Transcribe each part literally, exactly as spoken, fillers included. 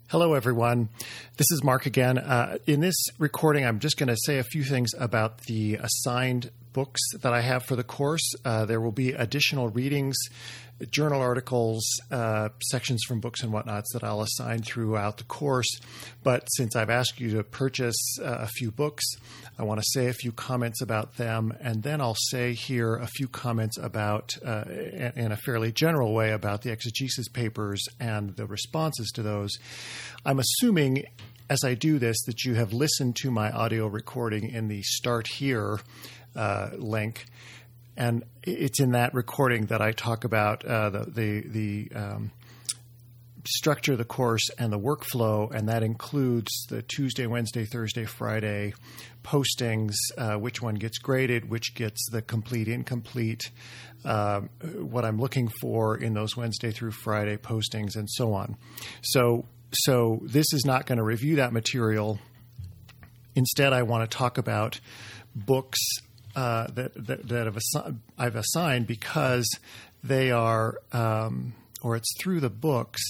Hello, everyone. This is Mark again. Uh, in this recording, I'm just going to say a few things about the assigned books that I have for the course. Uh, there will be additional readings, journal articles, uh, sections from books and whatnots that I'll assign throughout the course. But since I've asked you to purchase uh, a few books, I want to say a few comments about them, and then I'll say here a few comments about, uh, in a fairly general way, about the exegesis papers and the responses to those. I'm assuming, as I do this, that you have listened to my audio recording in the Start Here uh, link, and it's in that recording that I talk about uh, the the, the um, structure of the course and the workflow, and that includes the Tuesday, Wednesday, Thursday, Friday postings, uh, which one gets graded, which gets the complete, incomplete, uh, what I'm looking for in those Wednesday through Friday postings, and so on. So, so this is not going to review that material. Instead, I want to talk about books uh, that, that, that have assi- I've assigned because they are, um, or it's through the books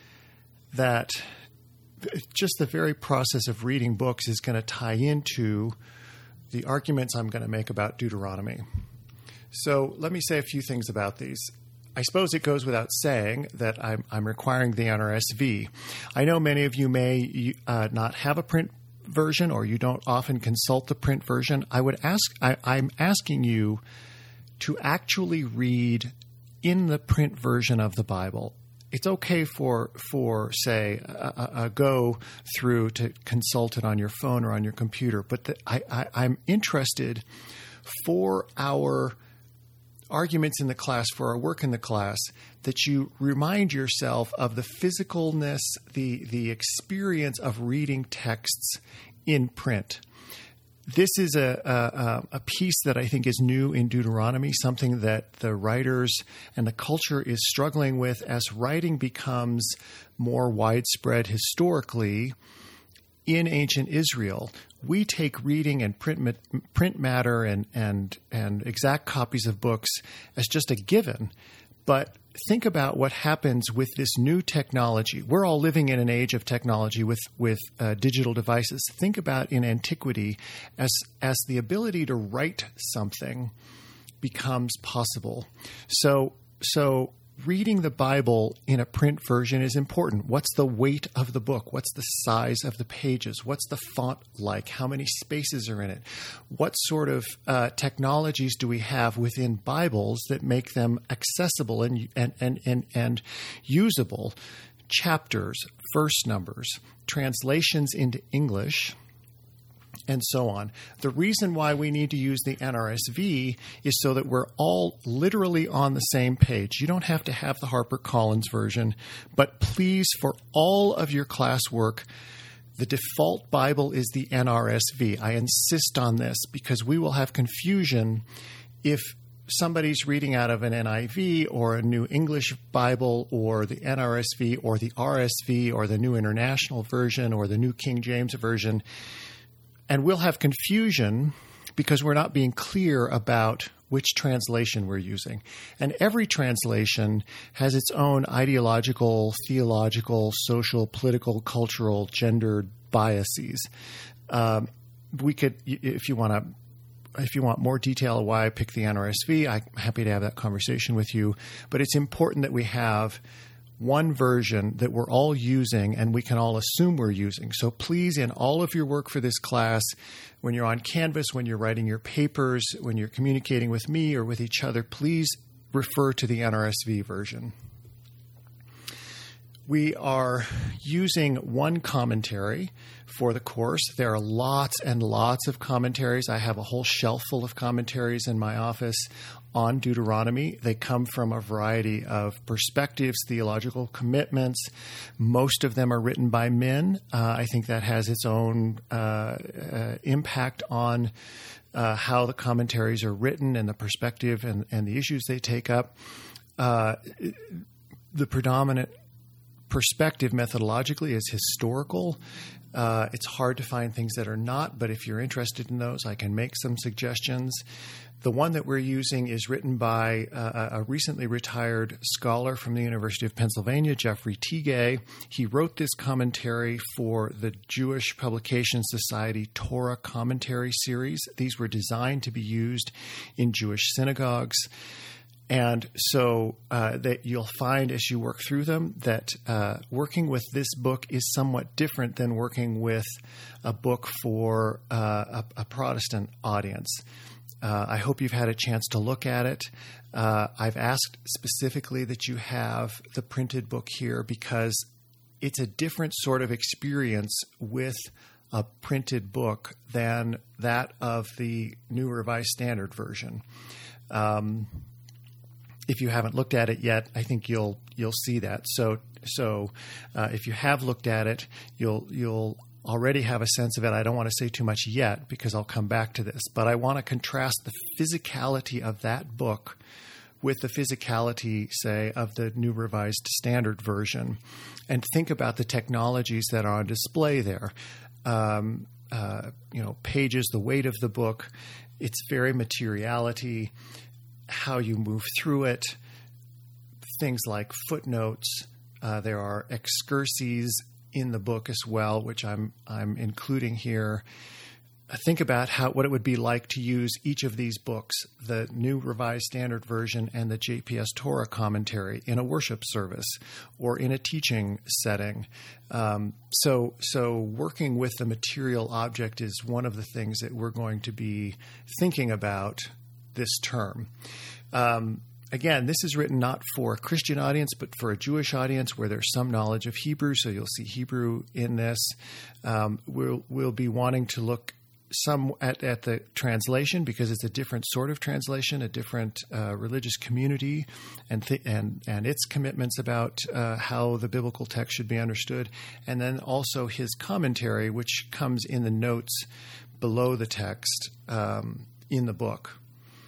that just the very process of reading books is going to tie into the arguments I'm going to make about Deuteronomy. So let me say a few things about these. I suppose it goes without saying that I'm, I'm requiring the N R S V. I know many of you may uh, not have a print version, or you don't often consult the print version. I would ask, I, I'm asking you to actually read in the print version of the Bible. It's okay for, for say, a, a go through to consult it on your phone or on your computer, but the, I, I, I'm interested for our arguments in the class, for our work in the class, that you remind yourself of the physicalness, the, the experience of reading texts in print. This is a, a, a piece that I think is new in Deuteronomy, something that the writers and the culture is struggling with as writing becomes more widespread historically in ancient Israel. We take reading and print print matter and, and, and exact copies of books as just a given. But think about what happens with this new technology. We're all living in an age of technology with with uh, digital devices. Think about in antiquity as as the ability to write something becomes possible. So so reading the Bible in a print version is important. What's the weight of the book? What's the size of the pages? What's the font like? How many spaces are in it? What sort of uh, technologies do we have within Bibles that make them accessible and and and and, and usable? Chapters, verse numbers, translations into English, and so on. The reason why we need to use the N R S V is so that we're all literally on the same page. You don't have to have the HarperCollins version, but please, for all of your classwork, the default Bible is the N R S V. I insist on this because we will have confusion if somebody's reading out of an N I V or a New English Bible or the N R S V or the R S V or the New International Version or the New King James Version. And we'll have confusion because we're not being clear about which translation we're using. And every translation has its own ideological, theological, social, political, cultural, gendered biases. Um, we could, if you want to, if you want more detail of why I picked the N R S V, I'm happy to have that conversation with you. But it's important that we have one version that we're all using and we can all assume we're using. So please, in all of your work for this class, when you're on Canvas, when you're writing your papers, when you're communicating with me or with each other, please refer to the N R S V version. We are using one commentary for the course. There are lots and lots of commentaries. I have a whole shelf full of commentaries in my office on Deuteronomy. They come from a variety of perspectives, theological commitments. Most of them are written by men. Uh, I think that has its own uh, uh, impact on uh, how the commentaries are written and the perspective and, and the issues they take up. Uh, the predominant perspective methodologically is historical. Uh, it's hard to find things that are not, but if you're interested in those, I can make some suggestions. The one that we're using is written by uh, a recently retired scholar from the University of Pennsylvania, Jeffrey Tigay. He wrote this commentary for the Jewish Publication Society Torah Commentary Series. These were designed to be used in Jewish synagogues. And so uh, that you'll find as you work through them that uh, working with this book is somewhat different than working with a book for uh, a, a Protestant audience. Uh, I hope you've had a chance to look at it. Uh, I've asked specifically that you have the printed book here because it's a different sort of experience with a printed book than that of the New Revised Standard Version. Um, if you haven't looked at it yet, I think you'll you'll see that. So so uh, if you have looked at it, you'll you'll already have a sense of it. I don't want to say too much yet because I'll come back to this, but I want to contrast the physicality of that book with the physicality, say, of the New Revised Standard Version, and think about the technologies that are on display there. Um, uh, you know, pages, the weight of the book, its very materiality, how you move through it, things like footnotes. Uh, there are excurses in the book as well, which I'm I'm including here. Think about how what it would be like to use each of these books, the New Revised Standard Version and the J P S Torah Commentary, in a worship service or in a teaching setting. Um, so, so working with the material object is one of the things that we're going to be thinking about this term. Um, Again, this is written not for a Christian audience, but for a Jewish audience where there's some knowledge of Hebrew, so you'll see Hebrew in this. Um, we'll, we'll be wanting to look some at, at the translation because it's a different sort of translation, a different uh, religious community, and th- and and its commitments about uh, how the biblical text should be understood, and then also his commentary, which comes in the notes below the text um, in the book.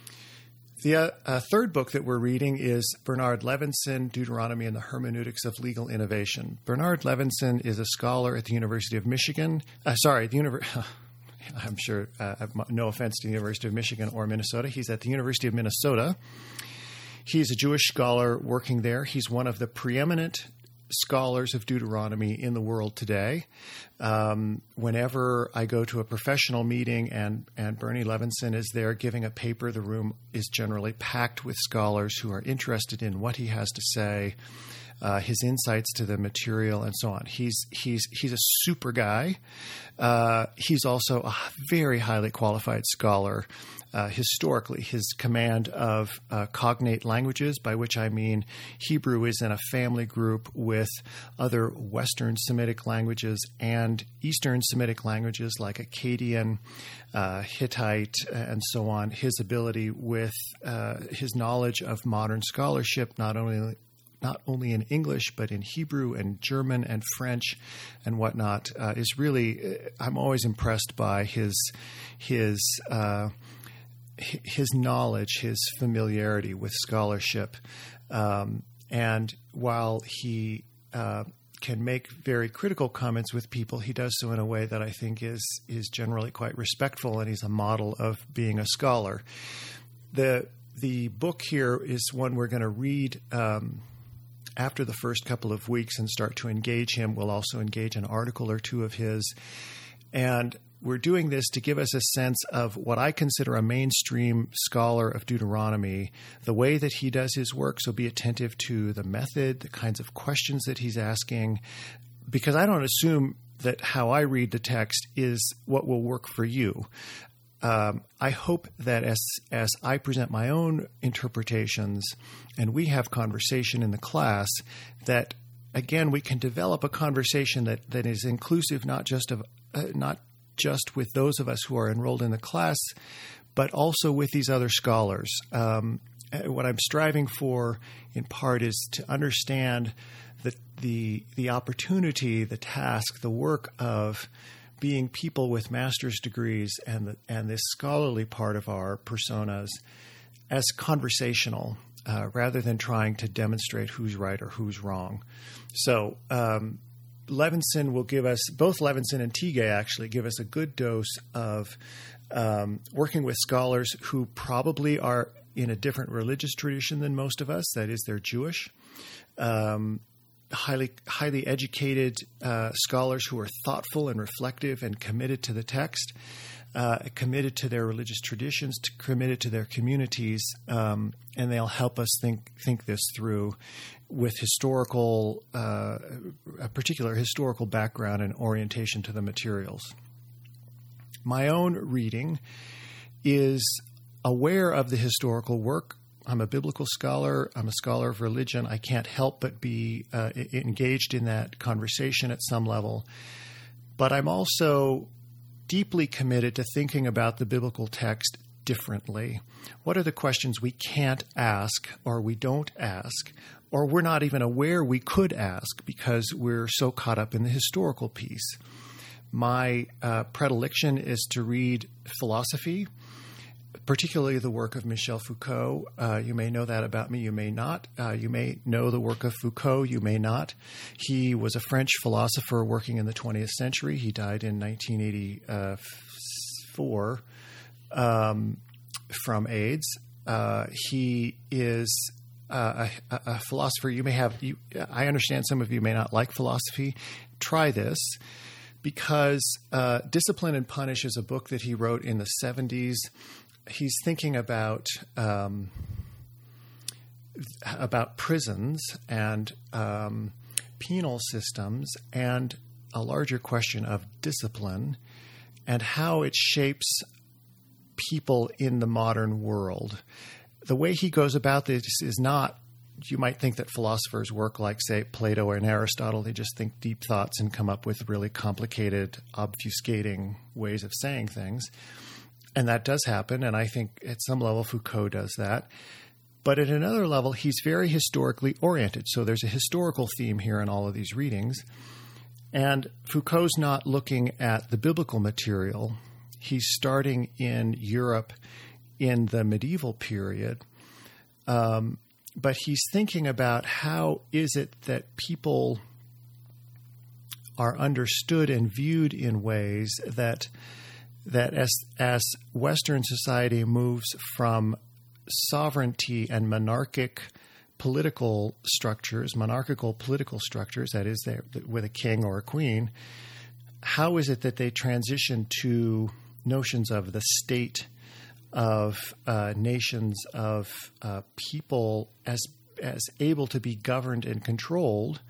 The uh, uh, third book that we're reading is Bernard Levinson, Deuteronomy and the Hermeneutics of Legal Innovation. Bernard Levinson is a scholar at the University of Michigan. Uh, sorry, the University. I'm sure, uh, no offense to the University of Michigan or Minnesota. He's at the University of Minnesota. He's a Jewish scholar working there. He's one of the preeminent scholars of Deuteronomy in the world today. Um, whenever I go to a professional meeting and, and Bernie Levinson is there giving a paper, the room is generally packed with scholars who are interested in what he has to say, uh, his insights to the material, and so on. He's he's he's a super guy. Uh, he's also a very highly qualified scholar. Uh, historically, his command of uh, cognate languages, by which I mean Hebrew is in a family group with other Western Semitic languages and Eastern Semitic languages like Akkadian, uh, Hittite, and so on. His ability with uh, his knowledge of modern scholarship, not only not only in English, but in Hebrew and German and French and whatnot, uh, is really, I'm always impressed by his, his, uh, his knowledge, his familiarity with scholarship. Um, and while he uh, can make very critical comments with people, he does so in a way that I think is, is generally quite respectful, and he's a model of being a scholar. The, the book here is one we're going to read um, after the first couple of weeks and start to engage him. We'll also engage an article or two of his. And we're doing this to give us a sense of what I consider a mainstream scholar of Deuteronomy, the way that he does his work. So be attentive to the method, the kinds of questions that he's asking, because I don't assume that how I read the text is what will work for you. Um, I hope that as as I present my own interpretations and we have conversation in the class, that again we can develop a conversation that, that is inclusive not just of uh, not just with those of us who are enrolled in the class, but also with these other scholars. Um, what I'm striving for, in part, is to understand the the the opportunity, the task, the work of being people with master's degrees and the, and this scholarly part of our personas as conversational, uh, rather than trying to demonstrate who's right or who's wrong. So um, Levinson will give us, both Levinson and Tighe actually give us a good dose of um, working with scholars who probably are in a different religious tradition than most of us. That is, they're Jewish. Um, highly highly educated uh, scholars who are thoughtful and reflective and committed to the text, uh, committed to their religious traditions, to, committed to their communities, um, and they'll help us think think this through with historical, uh, a particular historical background and orientation to the materials. My own reading is aware of the historical work. I'm a biblical scholar. I'm a scholar of religion. I can't help but be uh, engaged in that conversation at some level. But I'm also deeply committed to thinking about the biblical text differently. What are the questions we can't ask, or we don't ask, or we're not even aware we could ask because we're so caught up in the historical piece? My uh, predilection is to read philosophy, particularly the work of Michel Foucault. Uh, you may know that about me, you may not. Uh, you may know the work of Foucault, you may not. He was a French philosopher working in the twentieth century. He died in nineteen eighty-four um, from AIDS. Uh, he is uh, a, a philosopher. You may have, you, I understand some of you may not like philosophy. Try this. Because uh, Discipline and Punish is a book that he wrote in the seventies. He's thinking about um, about prisons and um, penal systems and a larger question of discipline and how it shapes people in the modern world. The way he goes about this is not, you might think that philosophers work like, say, Plato and Aristotle. They just think deep thoughts and come up with really complicated, obfuscating ways of saying things. And that does happen, and I think at some level Foucault does that. But at another level, he's very historically oriented. So there's a historical theme here in all of these readings. And Foucault's not looking at the biblical material. He's starting in Europe in the medieval period. Um, but he's thinking about how is it that people are understood and viewed in ways that that as as Western society moves from sovereignty and monarchic political structures, monarchical political structures, that is, with a king or a queen, how is it that they transition to notions of the state, of uh, nations, of uh, people as as able to be governed and controlled,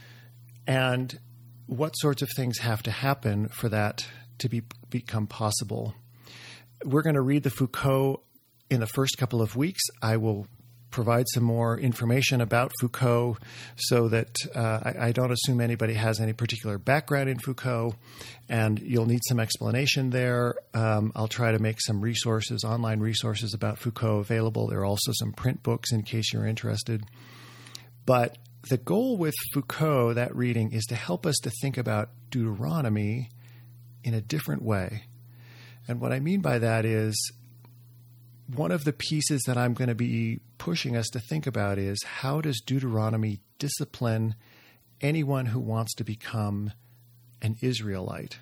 and what sorts of things have to happen for that to be become possible? We're going to read the Foucault in the first couple of weeks. I will provide some more information about Foucault so that uh, I, I don't assume anybody has any particular background in Foucault, and you'll need some explanation there. Um, I'll try to make some resources, online resources about Foucault available. There are also some print books in case you're interested. But the goal with Foucault, that reading, is to help us to think about Deuteronomy in a different way. And what I mean by that is one of the pieces that I'm going to be pushing us to think about is how does Deuteronomy discipline anyone who wants to become an Israelite?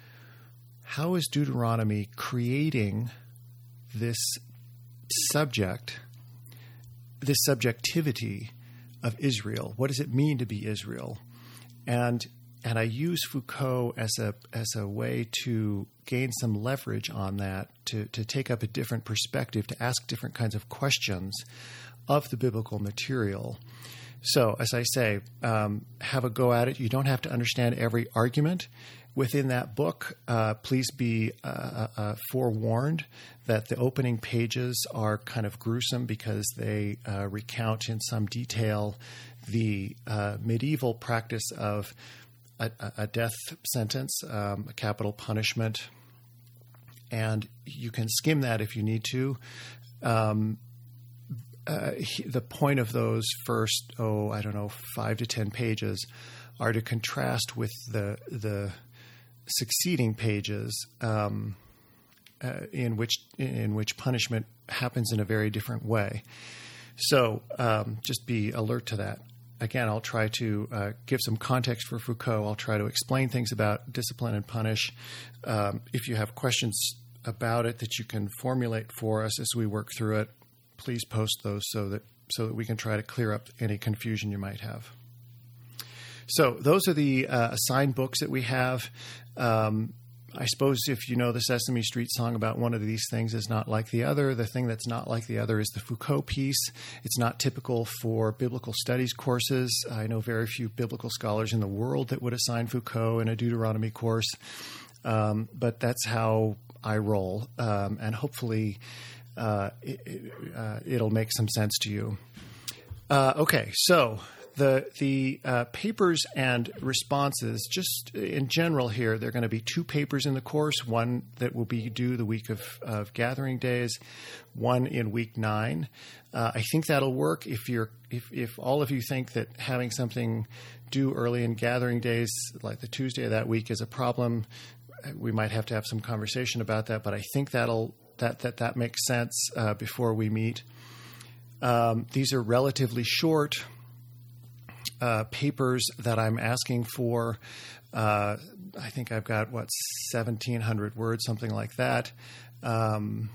How is Deuteronomy creating this subject, this subjectivity of Israel? What does it mean to be Israel? And And I use Foucault as a as a way to gain some leverage on that, to, to take up a different perspective, to ask different kinds of questions of the biblical material. So, as I say, um, have a go at it. You don't have to understand every argument within that book. Uh, please be uh, uh, forewarned that the opening pages are kind of gruesome because they uh, recount in some detail the uh, medieval practice of A, a death sentence, um, a capital punishment, and you can skim that if you need to. Um, uh, he, the point of those first, oh, I don't know, five to ten pages are to contrast with the the succeeding pages um, uh, in which in which punishment happens in a very different way. So um, just be alert to that. Again, I'll try to uh, give some context for Foucault. I'll try to explain things about discipline and punish. Um, if you have questions about it that you can formulate for us as we work through it, please post those so that so that we can try to clear up any confusion you might have. So those are the uh, assigned books that we have. Um, I suppose if you know the Sesame Street song about one of these things is not like the other, the thing that's not like the other is the Foucault piece. It's not typical for biblical studies courses. I know very few biblical scholars in the world that would assign Foucault in a Deuteronomy course, um, but that's how I roll, um, and hopefully uh, it, uh, it'll make some sense to you. Uh, okay, so the the uh, papers and responses, just in general here, there are going to be two papers in the course, one that will be due the week of, of gathering days, one in week nine. Uh, I think that'll work if you're if, if all of you think that having something due early in gathering days, like the Tuesday of that week, is a problem. We might have to have some conversation about that, but I think that'll that that that makes sense uh, before we meet. Um, these are relatively short uh, papers that I'm asking for. Uh, I think I've got what seventeen hundred words, something like that. Um,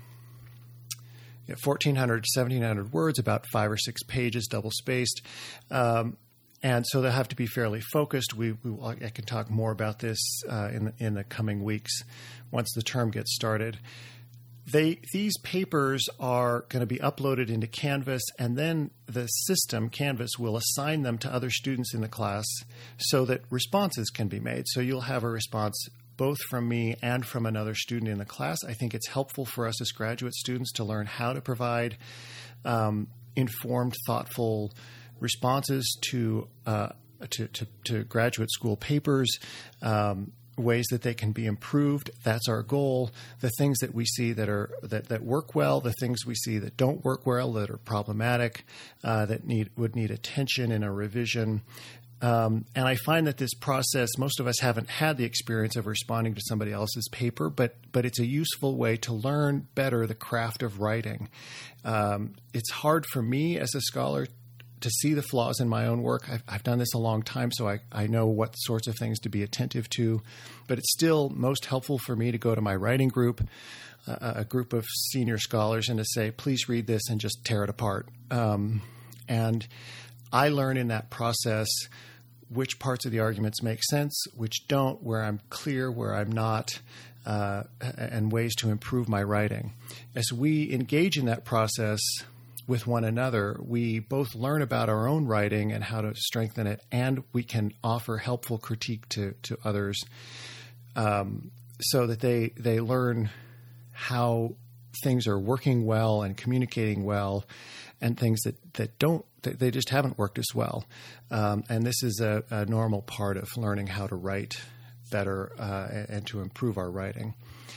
yeah, fourteen hundred, seventeen hundred words, about five or six pages, double spaced. Um, And so they'll have to be fairly focused. We, we I can talk more about this uh, in the, in the coming weeks once the term gets started. They these papers are going to be uploaded into Canvas, and then the system, Canvas, will assign them to other students in the class so that responses can be made. So you'll have a response both from me and from another student in the class. I think it's helpful for us as graduate students to learn how to provide um, informed, thoughtful responses to, uh, to, to to graduate school papers, um, ways that they can be improved. That's our goal. The things that we see that are that, that work well, the things we see that don't work well, that are problematic, uh, that need would need attention in a revision. Um, and I find that this process, most of us haven't had the experience of responding to somebody else's paper, but but it's a useful way to learn better the craft of writing. Um, it's hard for me as a scholar to see the flaws in my own work. I've, I've done this a long time, so I, I know what sorts of things to be attentive to. But it's still most helpful for me to go to my writing group, uh, a group of senior scholars, and to say, please read this and just tear it apart. Um, and I learn in that process which parts of the arguments make sense, which don't, where I'm clear, where I'm not, uh, and ways to improve my writing. As we engage in that process with one another, we both learn about our own writing and how to strengthen it, and we can offer helpful critique to, to others, um, so that they they learn how things are working well and communicating well, and things that, that don't, that they just haven't worked as well. Um, and this is a, a normal part of learning how to write better uh, and, and to improve our writing.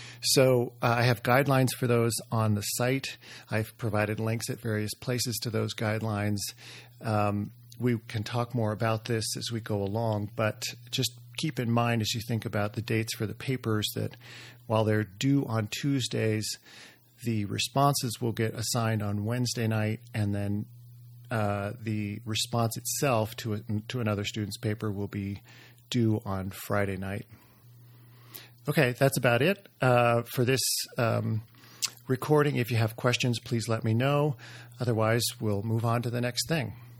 So uh, I have guidelines for those on the site. I've provided links at various places to those guidelines. Um, we can talk more about this as we go along, but just keep in mind as you think about the dates for the papers that while they're due on Tuesdays, the responses will get assigned on Wednesday night, and then uh, the response itself to, a, to another student's paper will be due on Friday night. Okay, that's about it uh, for this um, recording. If you have questions, please let me know. Otherwise, we'll move on to the next thing.